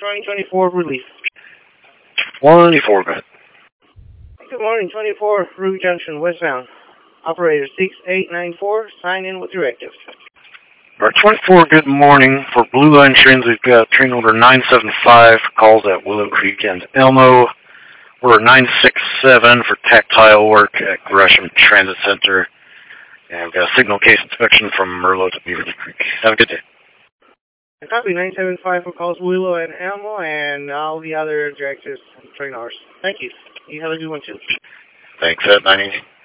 morning, 24 relief. 24, go ahead. Good morning, 24 Ruby Junction, westbound. Operator 6894, sign in with directives. Alright, 24, good morning. For Blue Line trains, we've got train number 975 for calls at Willow Creek and Elmo. We're 967 for tactile work at Gresham Transit Center. And we've got a signal case inspection from Merlot to Beaverly Creek. Have a good day. I copy 975 for calls Willow and Elmo, and all the other directives and train hours. Thank you. You have a good one, too. Thanks, at 980.